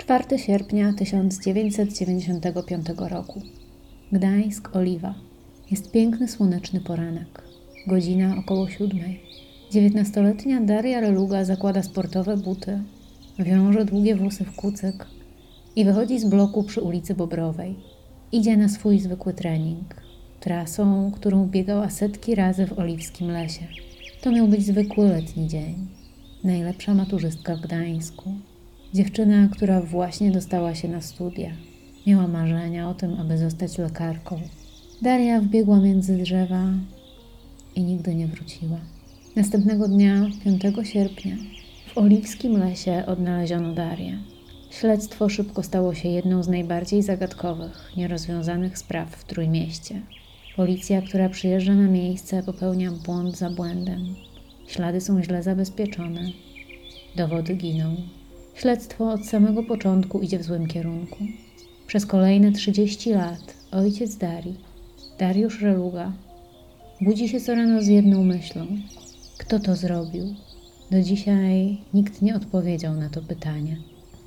4 sierpnia 1995 roku. Gdańsk, Oliwa. Jest piękny, słoneczny poranek. Godzina około 7. 19-letnia Daria Reluga zakłada sportowe buty, wiąże długie włosy w kucyk i wychodzi z bloku przy ulicy Bobrowej. Idzie na swój zwykły trening, trasą, którą biegała setki razy w oliwskim lesie. To miał być zwykły letni dzień. Najlepsza maturzystka w Gdańsku. Dziewczyna, która właśnie dostała się na studia. Miała marzenia o tym, aby zostać lekarką. Daria wbiegła między drzewa i nigdy nie wróciła. Następnego dnia, 5 sierpnia, w oliwskim lesie odnaleziono Darię. Śledztwo szybko stało się jedną z najbardziej zagadkowych, nierozwiązanych spraw w Trójmieście. Policja, która przyjeżdża na miejsce, popełnia błąd za błędem. Ślady są źle zabezpieczone. Dowody giną. Śledztwo od samego początku idzie w złym kierunku. Przez kolejne 30 lat ojciec Darii, Dariusz Reluga, budzi się co rano z jedną myślą. Kto to zrobił? Do dzisiaj nikt nie odpowiedział na to pytanie.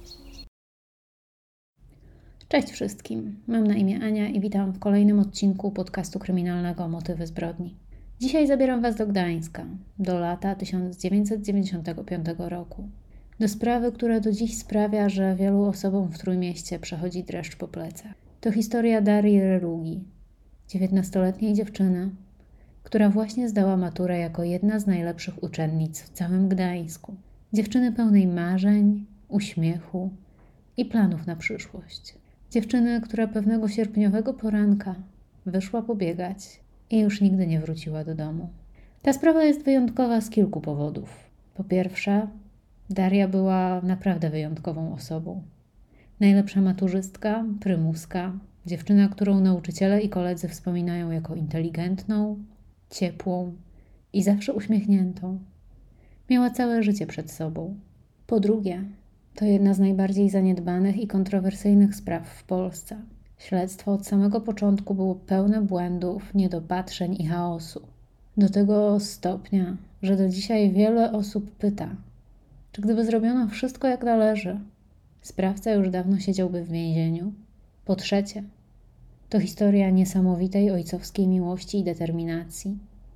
Cześć wszystkim, mam na imię Ania i witam w kolejnym odcinku podcastu kryminalnego Motywy zbrodni. Dzisiaj zabieram Was do Gdańska, do lata 1995 roku. Do sprawy, która do dziś sprawia, że wielu osobom w Trójmieście przechodzi dreszcz po plecach. To historia Darii Relugi, 19-letniej dziewczyny, która właśnie zdała maturę jako jedna z najlepszych uczennic w całym Gdańsku. Dziewczyny pełnej marzeń, uśmiechu i planów na przyszłość. Dziewczyny, która pewnego sierpniowego poranka wyszła pobiegać i już nigdy nie wróciła do domu. Ta sprawa jest wyjątkowa z kilku powodów. Po pierwsze, Daria była naprawdę wyjątkową osobą. Najlepsza maturzystka, prymuska, dziewczyna, którą nauczyciele i koledzy wspominają jako inteligentną, ciepłą i zawsze uśmiechniętą. Miała całe życie przed sobą. Po drugie, to jedna z najbardziej zaniedbanych i kontrowersyjnych spraw w Polsce. Śledztwo od samego początku było pełne błędów, niedopatrzeń i chaosu. Do tego stopnia, że do dzisiaj wiele osób pyta, czy gdyby zrobiono wszystko jak należy, sprawca już dawno siedziałby w więzieniu? Po trzecie, to historia niesamowitej ojcowskiej miłości i determinacji.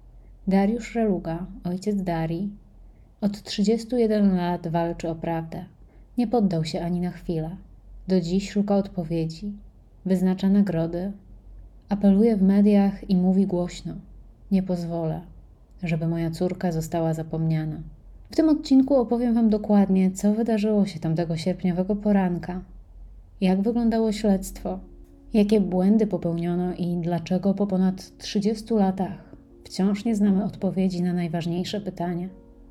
Dariusz Reluga, ojciec Darii, od 31 lat walczy o prawdę. Nie poddał się ani na chwilę. Do dziś szuka odpowiedzi, wyznacza nagrody, apeluje w mediach i mówi głośno: nie pozwolę, żeby moja córka została zapomniana. W tym odcinku opowiem Wam dokładnie, co wydarzyło się tamtego sierpniowego poranka, jak wyglądało śledztwo, jakie błędy popełniono i dlaczego po ponad 30 latach wciąż nie znamy odpowiedzi na najważniejsze pytanie: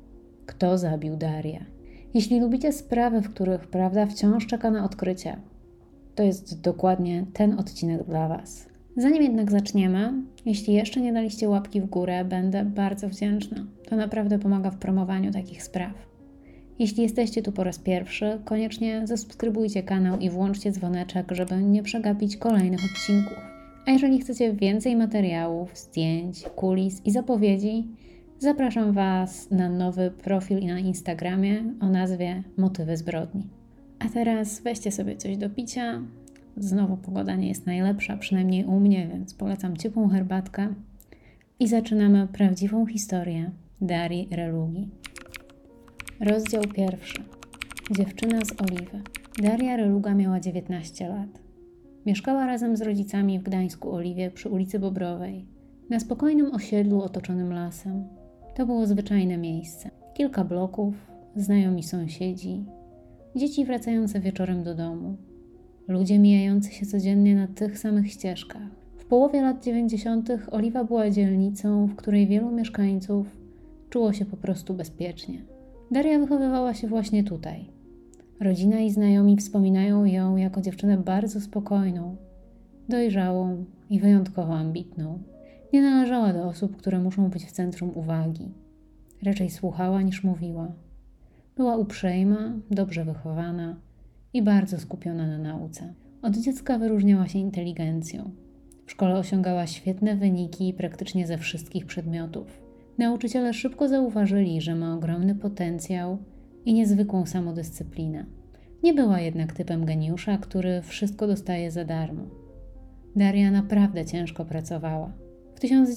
kto zabił Darię? Jeśli lubicie sprawy, w których prawda wciąż czeka na odkrycie, to jest dokładnie ten odcinek dla Was. Zanim jednak zaczniemy, jeśli jeszcze nie daliście łapki w górę, będę bardzo wdzięczna. To naprawdę pomaga w promowaniu takich spraw. Jeśli jesteście tu po raz pierwszy, koniecznie zasubskrybujcie kanał i włączcie dzwoneczek, żeby nie przegapić kolejnych odcinków. A jeżeli chcecie więcej materiałów, zdjęć, kulis i zapowiedzi, zapraszam Was na nowy profil na Instagramie o nazwie Motywy zbrodni. A teraz weźcie sobie coś do picia. Znowu pogoda nie jest najlepsza, przynajmniej u mnie, więc polecam ciepłą herbatkę. I zaczynamy prawdziwą historię Darii Relugi. Rozdział 1. Dziewczyna z Oliwy. Daria Reluga miała 19 lat. Mieszkała razem z rodzicami w Gdańsku-Oliwie przy ulicy Bobrowej, na spokojnym osiedlu otoczonym lasem. To było zwyczajne miejsce. Kilka bloków, znajomi sąsiedzi, dzieci wracające wieczorem do domu, ludzie mijający się codziennie na tych samych ścieżkach. W połowie lat 90. Oliwa była dzielnicą, w której wielu mieszkańców czuło się po prostu bezpiecznie. Daria wychowywała się właśnie tutaj. Rodzina i znajomi wspominają ją jako dziewczynę bardzo spokojną, dojrzałą i wyjątkowo ambitną. Nie należała do osób, które muszą być w centrum uwagi. Raczej słuchała niż mówiła. Była uprzejma, dobrze wychowana i bardzo skupiona na nauce. Od dziecka wyróżniała się inteligencją. W szkole osiągała świetne wyniki praktycznie ze wszystkich przedmiotów. Nauczyciele szybko zauważyli, że ma ogromny potencjał i niezwykłą samodyscyplinę. Nie była jednak typem geniusza, który wszystko dostaje za darmo. Daria naprawdę ciężko pracowała. W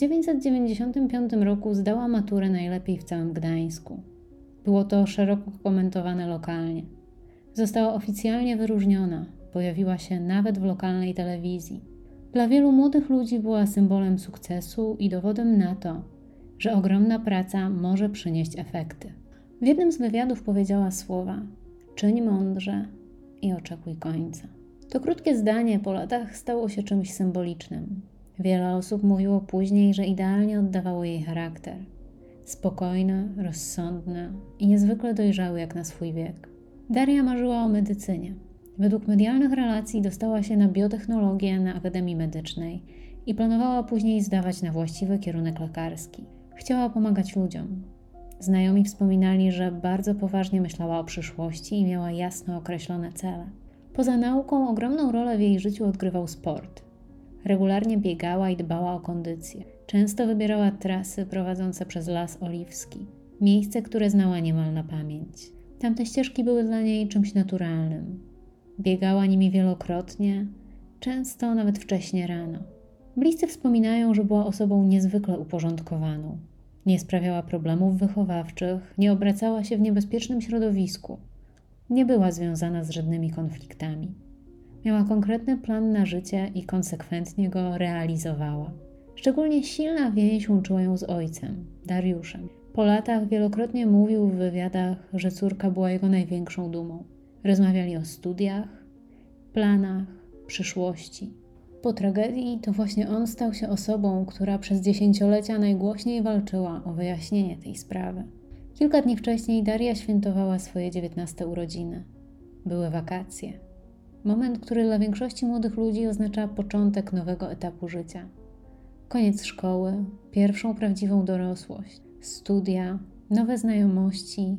1995 roku zdała maturę najlepiej w całym Gdańsku. Było to szeroko komentowane lokalnie. Została oficjalnie wyróżniona, pojawiła się nawet w lokalnej telewizji. Dla wielu młodych ludzi była symbolem sukcesu i dowodem na to, że ogromna praca może przynieść efekty. W jednym z wywiadów powiedziała słowa: czyń mądrze i oczekuj końca. To krótkie zdanie po latach stało się czymś symbolicznym. Wiele osób mówiło później, że idealnie oddawało jej charakter. Spokojny, rozsądny i niezwykle dojrzały jak na swój wiek. Daria marzyła o medycynie. Według medialnych relacji dostała się na biotechnologię na Akademii Medycznej i planowała później zdawać na właściwy kierunek lekarski. Chciała pomagać ludziom. Znajomi wspominali, że bardzo poważnie myślała o przyszłości i miała jasno określone cele. Poza nauką ogromną rolę w jej życiu odgrywał sport. Regularnie biegała i dbała o kondycję. Często wybierała trasy prowadzące przez Las Oliwski, miejsce, które znała niemal na pamięć. Tamte ścieżki były dla niej czymś naturalnym. Biegała nimi wielokrotnie, często nawet wcześnie rano. Bliscy wspominają, że była osobą niezwykle uporządkowaną. Nie sprawiała problemów wychowawczych, nie obracała się w niebezpiecznym środowisku. Nie była związana z żadnymi konfliktami. Miała konkretny plan na życie i konsekwentnie go realizowała. Szczególnie silna więź łączyła ją z ojcem, Dariuszem. Po latach wielokrotnie mówił w wywiadach, że córka była jego największą dumą. Rozmawiali o studiach, planach, przyszłości. Po tragedii to właśnie on stał się osobą, która przez dziesięciolecia najgłośniej walczyła o wyjaśnienie tej sprawy. Kilka dni wcześniej Daria świętowała swoje 19 urodziny. Były wakacje. Moment, który dla większości młodych ludzi oznacza początek nowego etapu życia. Koniec szkoły, pierwszą prawdziwą dorosłość, studia, nowe znajomości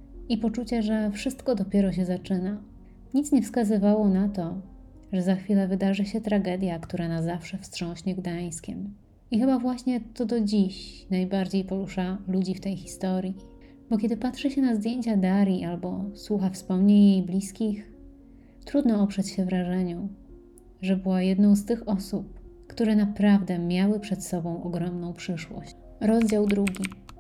i poczucie, że wszystko dopiero się zaczyna. Nic nie wskazywało na to, że za chwilę wydarzy się tragedia, która na zawsze wstrząśnie Gdańskiem. I chyba właśnie to do dziś najbardziej porusza ludzi w tej historii. Bo kiedy patrzy się na zdjęcia Darii albo słucha wspomnień jej bliskich, trudno oprzeć się wrażeniu, że była jedną z tych osób, które naprawdę miały przed sobą ogromną przyszłość. Rozdział 2.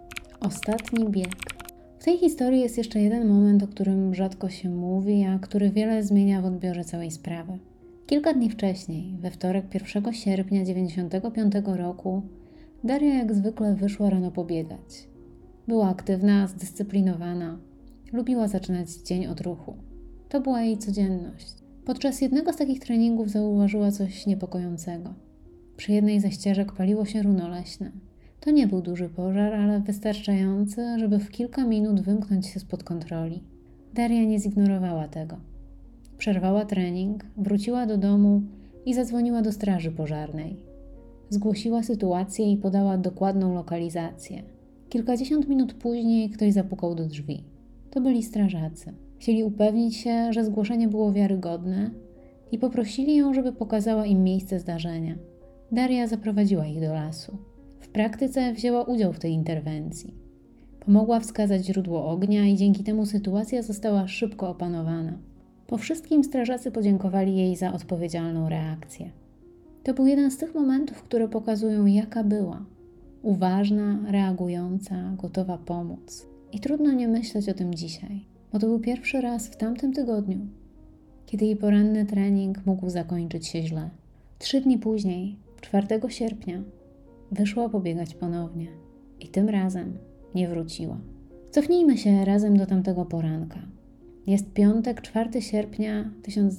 Ostatni bieg. W tej historii jest jeszcze jeden moment, o którym rzadko się mówi, a który wiele zmienia w odbiorze całej sprawy. Kilka dni wcześniej, we wtorek 1 sierpnia 1995 roku, Daria jak zwykle wyszła rano pobiegać. Była aktywna, zdyscyplinowana. Lubiła zaczynać dzień od ruchu. To była jej codzienność. Podczas jednego z takich treningów zauważyła coś niepokojącego. Przy jednej ze ścieżek paliło się runo leśne. To nie był duży pożar, ale wystarczający, żeby w kilka minut wymknąć się spod kontroli. Daria nie zignorowała tego. Przerwała trening, wróciła do domu i zadzwoniła do straży pożarnej. Zgłosiła sytuację i podała dokładną lokalizację. Kilkadziesiąt minut później ktoś zapukał do drzwi. To byli strażacy. Chcieli upewnić się, że zgłoszenie było wiarygodne i poprosili ją, żeby pokazała im miejsce zdarzenia. Daria zaprowadziła ich do lasu. W praktyce wzięła udział w tej interwencji. Pomogła wskazać źródło ognia i dzięki temu sytuacja została szybko opanowana. Po wszystkim strażacy podziękowali jej za odpowiedzialną reakcję. To był jeden z tych momentów, które pokazują, jaka była. Uważna, reagująca, gotowa pomóc. I trudno nie myśleć o tym dzisiaj, bo to był pierwszy raz w tamtym tygodniu, kiedy jej poranny trening mógł zakończyć się źle. 3 dni później, 4 sierpnia, wyszła pobiegać ponownie i tym razem nie wróciła. Cofnijmy się razem do tamtego poranka. Jest piątek, 4 sierpnia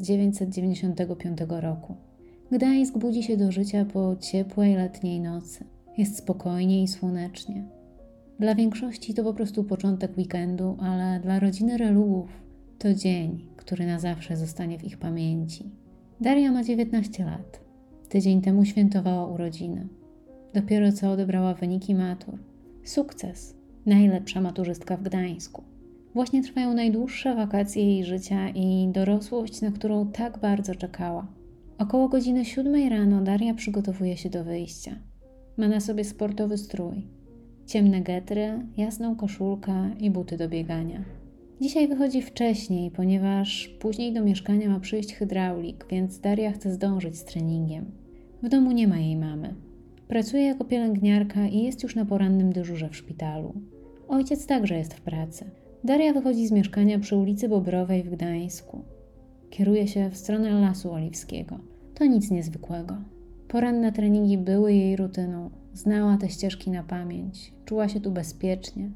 1995 roku. Gdańsk budzi się do życia po ciepłej letniej nocy. Jest spokojnie i słonecznie. Dla większości to po prostu początek weekendu, ale dla rodziny Relugów to dzień, który na zawsze zostanie w ich pamięci. Daria ma 19 lat. Tydzień temu świętowała urodziny. Dopiero co odebrała wyniki matur. Sukces. Najlepsza maturzystka w Gdańsku. Właśnie trwają najdłuższe wakacje jej życia i dorosłość, na którą tak bardzo czekała. Około godziny 7 rano Daria przygotowuje się do wyjścia. Ma na sobie sportowy strój. Ciemne getry, jasną koszulkę i buty do biegania. Dzisiaj wychodzi wcześniej, ponieważ później do mieszkania ma przyjść hydraulik, więc Daria chce zdążyć z treningiem. W domu nie ma jej mamy. Pracuje jako pielęgniarka i jest już na porannym dyżurze w szpitalu. Ojciec także jest w pracy. Daria wychodzi z mieszkania przy ulicy Bobrowej w Gdańsku. Kieruje się w stronę Lasu Oliwskiego. To nic niezwykłego. Poranne treningi były jej rutyną. Znała te ścieżki na pamięć. Czuła się tu bezpiecznie.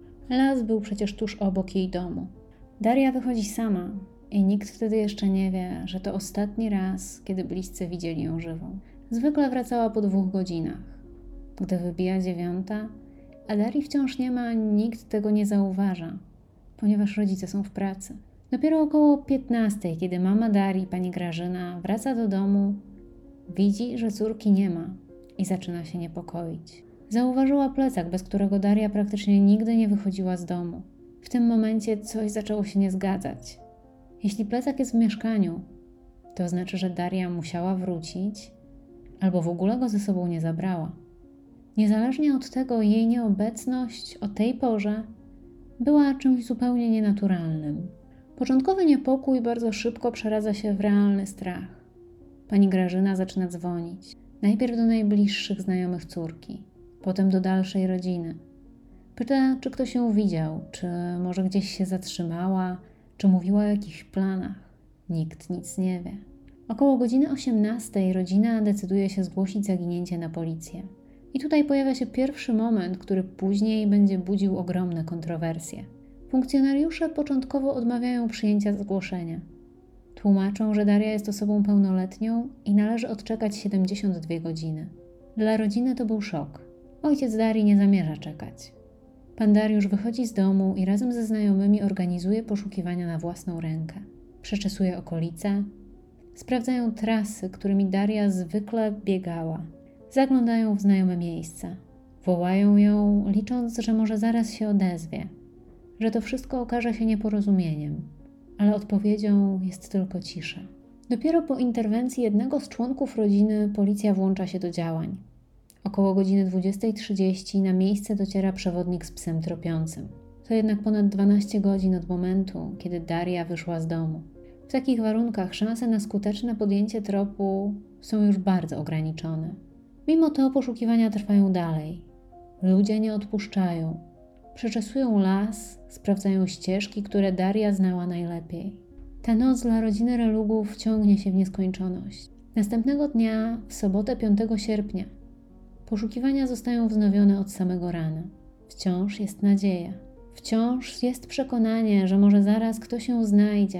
Las był przecież tuż obok jej domu. Daria wychodzi sama i nikt wtedy jeszcze nie wie, że to ostatni raz, kiedy bliscy widzieli ją żywą. Zwykle wracała po 2 godzinach. Gdy wybija 9, a Darii wciąż nie ma, nikt tego nie zauważa, ponieważ rodzice są w pracy. Dopiero około 15, kiedy mama Darii, pani Grażyna, wraca do domu, widzi, że córki nie ma i zaczyna się niepokoić. Zauważyła plecak, bez którego Daria praktycznie nigdy nie wychodziła z domu. W tym momencie coś zaczęło się nie zgadzać. Jeśli plecak jest w mieszkaniu, to znaczy, że Daria musiała wrócić albo w ogóle go ze sobą nie zabrała. Niezależnie od tego, jej nieobecność o tej porze była czymś zupełnie nienaturalnym. Początkowy niepokój bardzo szybko przeradza się w realny strach. Pani Grażyna zaczyna dzwonić. Najpierw do najbliższych znajomych córki, potem do dalszej rodziny. Pyta, czy ktoś ją widział, czy może gdzieś się zatrzymała, czy mówiła o jakichś planach. Nikt nic nie wie. Około godziny 18 rodzina decyduje się zgłosić zaginięcie na policję. I tutaj pojawia się pierwszy moment, który później będzie budził ogromne kontrowersje. Funkcjonariusze początkowo odmawiają przyjęcia zgłoszenia. Tłumaczą, że Daria jest osobą pełnoletnią i należy odczekać 72 godziny. Dla rodziny to był szok. Ojciec Darii nie zamierza czekać. Pan Dariusz wychodzi z domu i razem ze znajomymi organizuje poszukiwania na własną rękę. Przeczesuje okolice, sprawdzają trasy, którymi Daria zwykle biegała. Zaglądają w znajome miejsca. Wołają ją, licząc, że może zaraz się odezwie, że to wszystko okaże się nieporozumieniem, ale odpowiedzią jest tylko cisza. Dopiero po interwencji jednego z członków rodziny policja włącza się do działań. Około godziny 20:30 na miejsce dociera przewodnik z psem tropiącym. To jednak ponad 12 godzin od momentu, kiedy Daria wyszła z domu. W takich warunkach szanse na skuteczne podjęcie tropu są już bardzo ograniczone. Mimo to poszukiwania trwają dalej. Ludzie nie odpuszczają. Przeczesują las, sprawdzają ścieżki, które Daria znała najlepiej. Ta noc dla rodziny Relugów ciągnie się w nieskończoność. Następnego dnia, w sobotę 5 sierpnia, poszukiwania zostają wznowione od samego rana. Wciąż jest nadzieja. Wciąż jest przekonanie, że może zaraz ktoś ją znajdzie,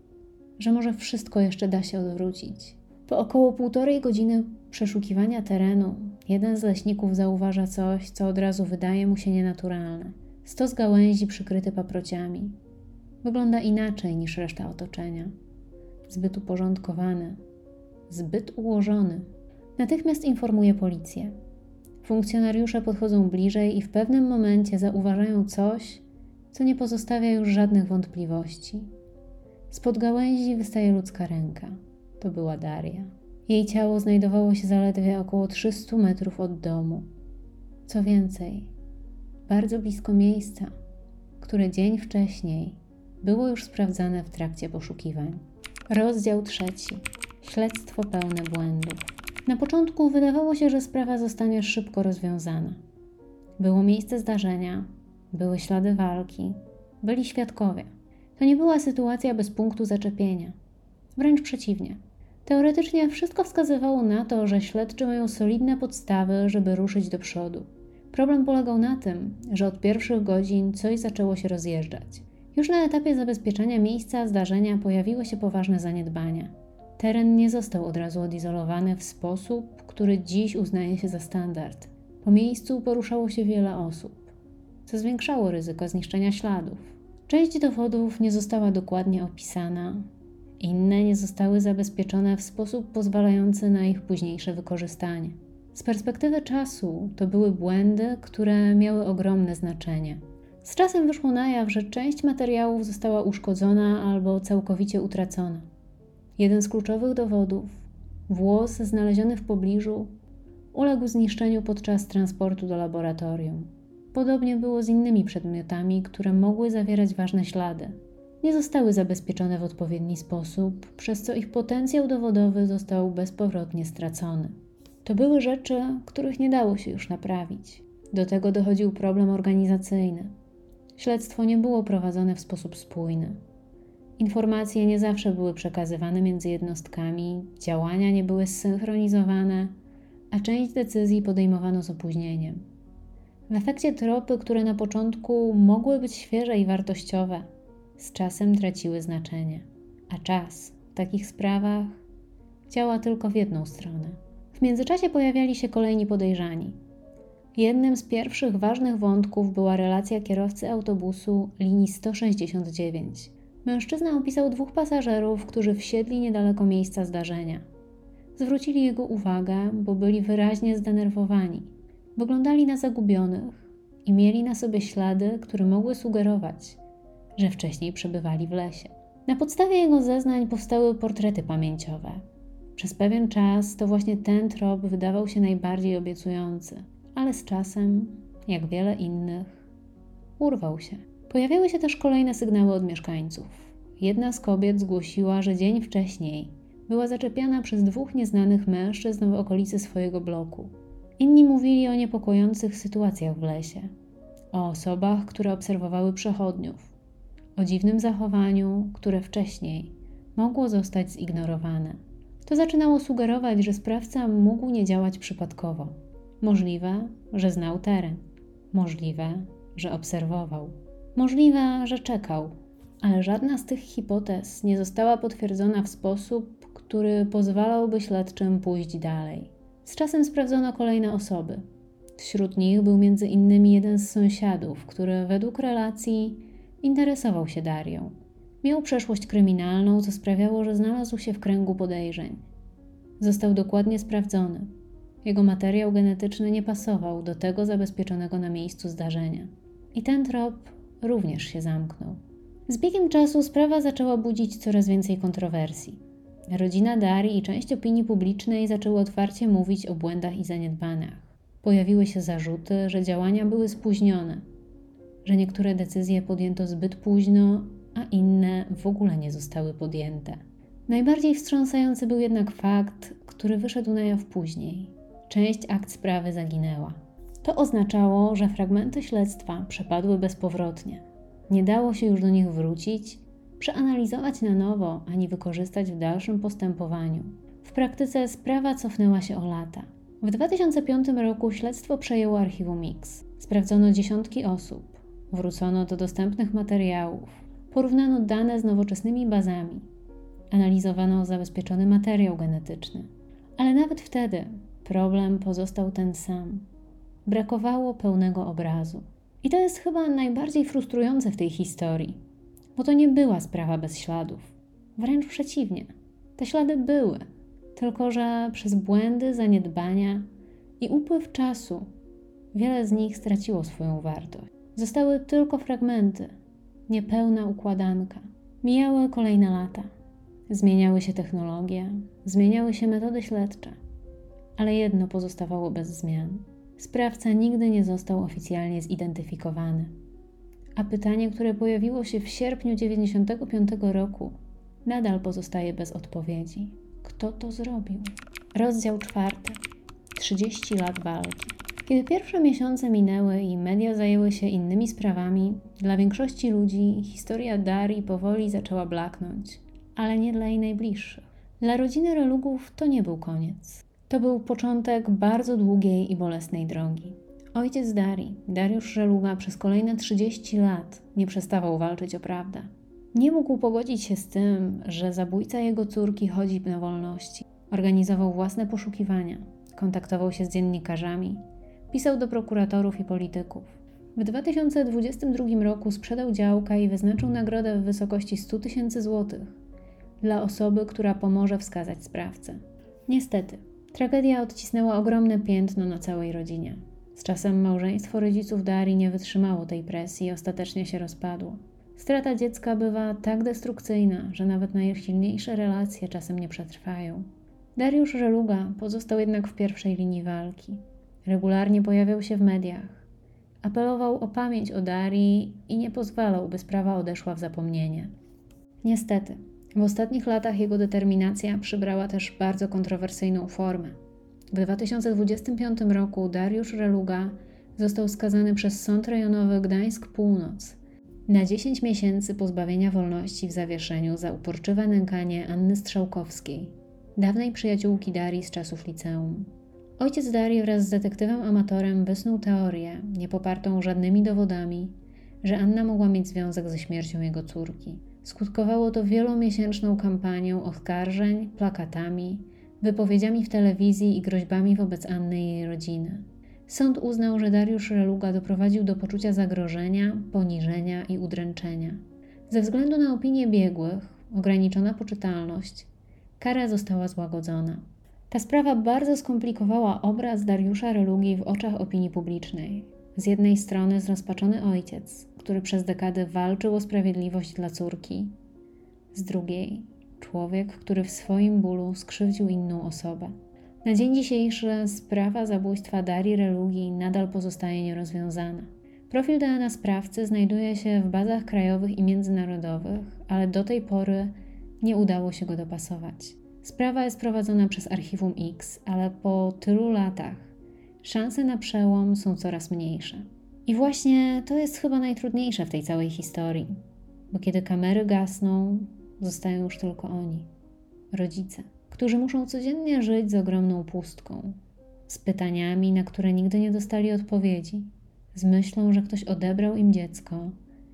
że może wszystko jeszcze da się odwrócić. Po około 1,5 godziny przeszukiwania terenu, jeden z leśników zauważa coś, co od razu wydaje mu się nienaturalne. Stos gałęzi przykryty paprociami. Wygląda inaczej niż reszta otoczenia. Zbyt uporządkowany, zbyt ułożony. Natychmiast informuje policję. Funkcjonariusze podchodzą bliżej i w pewnym momencie zauważają coś, co nie pozostawia już żadnych wątpliwości. Spod gałęzi wystaje ludzka ręka. To była Daria. Jej ciało znajdowało się zaledwie około 300 metrów od domu. Co więcej, bardzo blisko miejsca, które dzień wcześniej było już sprawdzane w trakcie poszukiwań. Rozdział 3. Śledztwo pełne błędów. Na początku wydawało się, że sprawa zostanie szybko rozwiązana. Było miejsce zdarzenia, były ślady walki, byli świadkowie. To nie była sytuacja bez punktu zaczepienia. Wręcz przeciwnie. Teoretycznie wszystko wskazywało na to, że śledczy mają solidne podstawy, żeby ruszyć do przodu. Problem polegał na tym, że od pierwszych godzin coś zaczęło się rozjeżdżać. Już na etapie zabezpieczenia miejsca zdarzenia pojawiły się poważne zaniedbania. Teren nie został od razu odizolowany w sposób, który dziś uznaje się za standard. Po miejscu poruszało się wiele osób, co zwiększało ryzyko zniszczenia śladów. Część dowodów nie została dokładnie opisana, inne nie zostały zabezpieczone w sposób pozwalający na ich późniejsze wykorzystanie. Z perspektywy czasu to były błędy, które miały ogromne znaczenie. Z czasem wyszło na jaw, że część materiałów została uszkodzona albo całkowicie utracona. Jeden z kluczowych dowodów, włos znaleziony w pobliżu, uległ zniszczeniu podczas transportu do laboratorium. Podobnie było z innymi przedmiotami, które mogły zawierać ważne ślady. Nie zostały zabezpieczone w odpowiedni sposób, przez co ich potencjał dowodowy został bezpowrotnie stracony. To były rzeczy, których nie dało się już naprawić. Do tego dochodził problem organizacyjny. Śledztwo nie było prowadzone w sposób spójny. Informacje nie zawsze były przekazywane między jednostkami, działania nie były zsynchronizowane, a część decyzji podejmowano z opóźnieniem. W efekcie tropy, które na początku mogły być świeże i wartościowe, z czasem traciły znaczenie, a czas w takich sprawach działa tylko w jedną stronę. W międzyczasie pojawiali się kolejni podejrzani. Jednym z pierwszych ważnych wątków była relacja kierowcy autobusu linii 169. Mężczyzna opisał 2 pasażerów, którzy wsiedli niedaleko miejsca zdarzenia. Zwrócili jego uwagę, bo byli wyraźnie zdenerwowani. Wyglądali na zagubionych i mieli na sobie ślady, które mogły sugerować, że wcześniej przebywali w lesie. Na podstawie jego zeznań powstały portrety pamięciowe. Przez pewien czas to właśnie ten trop wydawał się najbardziej obiecujący, ale z czasem, jak wiele innych, urwał się. Pojawiały się też kolejne sygnały od mieszkańców. Jedna z kobiet zgłosiła, że dzień wcześniej była zaczepiana przez 2 nieznanych mężczyzn w okolicy swojego bloku. Inni mówili o niepokojących sytuacjach w lesie, o osobach, które obserwowały przechodniów, o dziwnym zachowaniu, które wcześniej mogło zostać zignorowane. To zaczynało sugerować, że sprawca mógł nie działać przypadkowo. Możliwe, że znał teren. Możliwe, że obserwował. Możliwe, że czekał. Ale żadna z tych hipotez nie została potwierdzona w sposób, który pozwalałby śledczym pójść dalej. Z czasem sprawdzono kolejne osoby. Wśród nich był między innymi jeden z sąsiadów, który według relacji interesował się Darią. Miał przeszłość kryminalną, co sprawiało, że znalazł się w kręgu podejrzeń. Został dokładnie sprawdzony. Jego materiał genetyczny nie pasował do tego zabezpieczonego na miejscu zdarzenia. I ten trop również się zamknął. Z biegiem czasu sprawa zaczęła budzić coraz więcej kontrowersji. Rodzina Darii i część opinii publicznej zaczęły otwarcie mówić o błędach i zaniedbaniach. Pojawiły się zarzuty, że działania były spóźnione, że niektóre decyzje podjęto zbyt późno, a inne w ogóle nie zostały podjęte. Najbardziej wstrząsający był jednak fakt, który wyszedł na jaw później. Część akt sprawy zaginęła. To oznaczało, że fragmenty śledztwa przepadły bezpowrotnie. Nie dało się już do nich wrócić, przeanalizować na nowo, ani wykorzystać w dalszym postępowaniu. W praktyce sprawa cofnęła się o lata. W 2005 roku śledztwo przejęło archiwum Mix. Sprawdzono dziesiątki osób, wrócono do dostępnych materiałów, porównano dane z nowoczesnymi bazami, analizowano zabezpieczony materiał genetyczny. Ale nawet wtedy problem pozostał ten sam. Brakowało pełnego obrazu. I to jest chyba najbardziej frustrujące w tej historii, bo to nie była sprawa bez śladów. Wręcz przeciwnie. Te ślady były, tylko że przez błędy, zaniedbania i upływ czasu wiele z nich straciło swoją wartość. Zostały tylko fragmenty, niepełna układanka. Mijały kolejne lata. Zmieniały się technologie, zmieniały się metody śledcze, ale jedno pozostawało bez zmian. Sprawca nigdy nie został oficjalnie zidentyfikowany. A pytanie, które pojawiło się w sierpniu 1995 roku, nadal pozostaje bez odpowiedzi. Kto to zrobił? Rozdział 4. 30 lat walki. Kiedy pierwsze miesiące minęły i media zajęły się innymi sprawami, dla większości ludzi historia Darii powoli zaczęła blaknąć, ale nie dla jej najbliższych. Dla rodziny Relugów to nie był koniec. To był początek bardzo długiej i bolesnej drogi. Ojciec Darii, Dariusz Reluga, przez kolejne 30 lat nie przestawał walczyć o prawdę. Nie mógł pogodzić się z tym, że zabójca jego córki chodzi na wolności. Organizował własne poszukiwania, kontaktował się z dziennikarzami, pisał do prokuratorów i polityków. W 2022 roku sprzedał działkę i wyznaczył nagrodę w wysokości 100 000 złotych dla osoby, która pomoże wskazać sprawcę. Niestety, tragedia odcisnęła ogromne piętno na całej rodzinie. Z czasem małżeństwo rodziców Darii nie wytrzymało tej presji i ostatecznie się rozpadło. Strata dziecka bywa tak destrukcyjna, że nawet najsilniejsze relacje czasem nie przetrwają. Dariusz Reluga pozostał jednak w pierwszej linii walki. Regularnie pojawiał się w mediach, Apelował o pamięć o Darii i nie pozwalał, by sprawa odeszła w zapomnienie. Niestety, w ostatnich latach jego determinacja przybrała też bardzo kontrowersyjną formę. W 2025 roku Dariusz Reluga został skazany przez Sąd Rejonowy Gdańsk Północ na 10 miesięcy pozbawienia wolności w zawieszeniu za uporczywe nękanie Anny Strzałkowskiej, dawnej przyjaciółki Darii z czasów liceum. Ojciec Darii wraz z detektywem amatorem wysnuł teorię, nie popartą żadnymi dowodami, że Anna mogła mieć związek ze śmiercią jego córki. Skutkowało to wielomiesięczną kampanią oskarżeń, plakatami, wypowiedziami w telewizji i groźbami wobec Anny i jej rodziny. Sąd uznał, że Dariusz Reluga doprowadził do poczucia zagrożenia, poniżenia i udręczenia. Ze względu na opinię biegłych, ograniczona poczytalność, kara została złagodzona. Ta sprawa bardzo skomplikowała obraz Dariusza Relugi w oczach opinii publicznej. Z jednej strony zrozpaczony ojciec, który przez dekady walczył o sprawiedliwość dla córki. Z drugiej człowiek, który w swoim bólu skrzywdził inną osobę. Na dzień dzisiejszy sprawa zabójstwa Darii Relugi nadal pozostaje nierozwiązana. Profil DNA sprawcy znajduje się w bazach krajowych i międzynarodowych, ale do tej pory nie udało się go dopasować. Sprawa jest prowadzona przez Archiwum X, ale po tylu latach szanse na przełom są coraz mniejsze. I właśnie to jest chyba najtrudniejsze w tej całej historii, bo kiedy kamery gasną, zostają już tylko oni, rodzice, którzy muszą codziennie żyć z ogromną pustką, z pytaniami, na które nigdy nie dostali odpowiedzi, z myślą, że ktoś odebrał im dziecko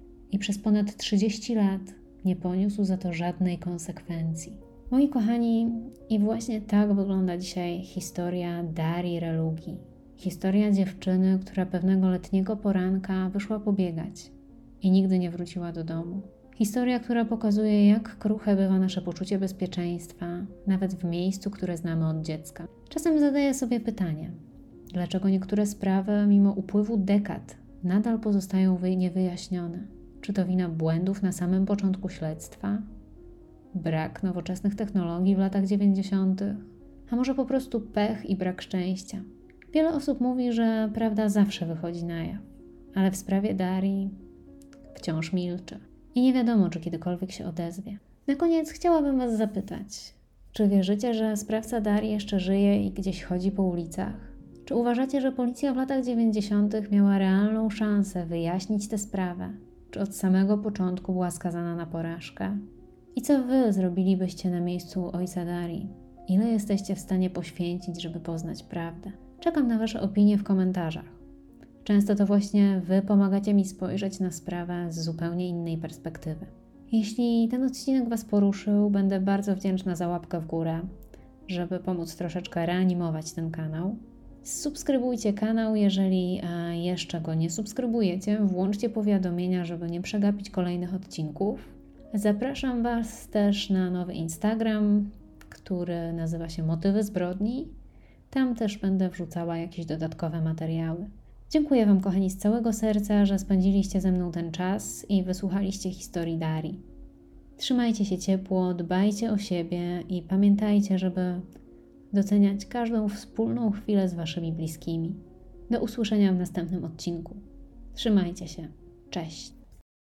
i przez ponad 30 lat nie poniósł za to żadnej konsekwencji. Moi kochani, i właśnie tak wygląda dzisiaj historia Darii Relugi. Historia dziewczyny, która pewnego letniego poranka wyszła pobiegać i nigdy nie wróciła do domu. Historia, która pokazuje, jak kruche bywa nasze poczucie bezpieczeństwa, nawet w miejscu, które znamy od dziecka. Czasem zadaję sobie pytanie, dlaczego niektóre sprawy, mimo upływu dekad, nadal pozostają niewyjaśnione? Czy to wina błędów na samym początku śledztwa? Brak nowoczesnych technologii w latach 90., a może po prostu pech i brak szczęścia. Wiele osób mówi, że prawda zawsze wychodzi na jaw, ale w sprawie Darii wciąż milczy i nie wiadomo, czy kiedykolwiek się odezwie. Na koniec chciałabym Was zapytać, czy wierzycie, że sprawca Darii jeszcze żyje i gdzieś chodzi po ulicach? Czy uważacie, że policja w latach 90. miała realną szansę wyjaśnić tę sprawę? Czy od samego początku była skazana na porażkę? I co Wy zrobilibyście na miejscu ojca Darii? Ile jesteście w stanie poświęcić, żeby poznać prawdę? Czekam na Wasze opinie w komentarzach. Często to właśnie Wy pomagacie mi spojrzeć na sprawę z zupełnie innej perspektywy. Jeśli ten odcinek Was poruszył, będę bardzo wdzięczna za łapkę w górę, żeby pomóc troszeczkę reanimować ten kanał. Subskrybujcie kanał, jeżeli jeszcze go nie subskrybujecie. Włączcie powiadomienia, żeby nie przegapić kolejnych odcinków. Zapraszam Was też na nowy Instagram, który nazywa się Motywy Zbrodni. Tam też będę wrzucała jakieś dodatkowe materiały. Dziękuję Wam, kochani, z całego serca, że spędziliście ze mną ten czas i wysłuchaliście historii Darii. Trzymajcie się ciepło, dbajcie o siebie i pamiętajcie, żeby doceniać każdą wspólną chwilę z Waszymi bliskimi. Do usłyszenia w następnym odcinku. Trzymajcie się. Cześć!